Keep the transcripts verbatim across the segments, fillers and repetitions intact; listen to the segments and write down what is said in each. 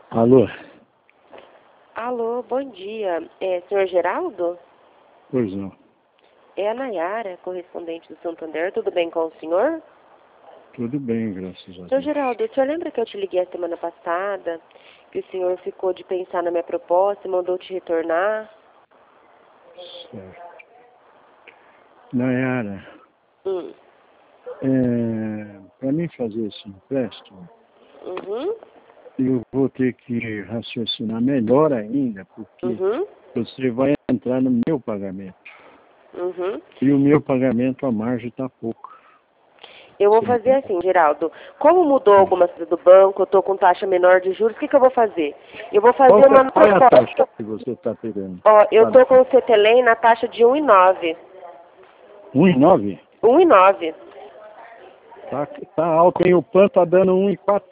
Alô? Alô, bom dia. É, senhor Geraldo? Pois não. É a Nayara, correspondente do Santander. Tudo bem com o senhor? Tudo bem, graças a Deus. Senhor Geraldo, o senhor lembra que eu te liguei a semana passada, que o senhor ficou de pensar na minha proposta e mandou te retornar? Certo. Nayara, Hum. é, para mim fazer esse empréstimo, Uhum. eu vou ter que raciocinar melhor ainda, porque Uhum. você vai entrar no meu pagamento. Uhum. E o meu pagamento, a margem está pouca. Eu vou Você fazer entende? assim, Geraldo. Como mudou alguma coisa do banco, eu estou com taxa menor de juros, o que, que eu vou fazer? Eu vou fazer Qual, que- uma qual é a proposta. taxa que você está pegando? Ó, eu Sabe? estou com o Cetelem na taxa de um e nove. um e nove? um e nove. Tá, tá alto, hein? O P A N está dando um e quatro.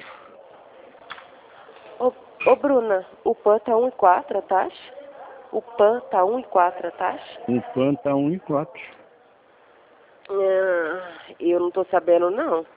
Ô, ô Bruna, o P A N tá um e quatro a taxa? O P A N tá um e quatro a taxa? O P A N está um e quatro. Ah, eu não tô sabendo não.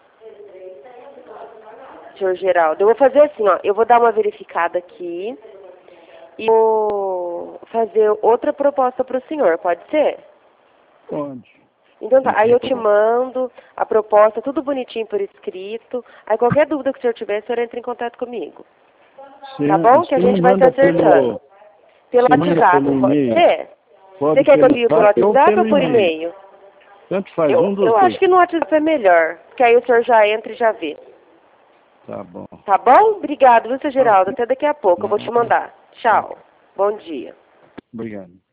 Senhor Geraldo, eu vou fazer assim, ó, eu vou dar uma verificada aqui e vou fazer outra proposta para o senhor, pode ser? Pode. Então tá, Não aí tem eu te problema. mando a proposta, tudo bonitinho por escrito. Aí qualquer dúvida que o senhor tiver, o senhor entra em contato comigo. Você, Tá bom? Que a você me gente vai se manda acertando. pelo, Pelo você manda WhatsApp, pelo pode e-mail. ser? Você Pode quer que eu pelo envie pelo zap ou WhatsApp ou pelo por e-mail. e-mail? Tanto faz, um Eu, dos eu dois. acho que no WhatsApp é melhor, porque aí o senhor já entra e já vê. Tá bom. Tá bom? Obrigado, viu, seu Tá Geraldo? ok. Até daqui a pouco, eu vou te Nada. mandar. Tá Tchau. ok. Bom dia. Obrigado.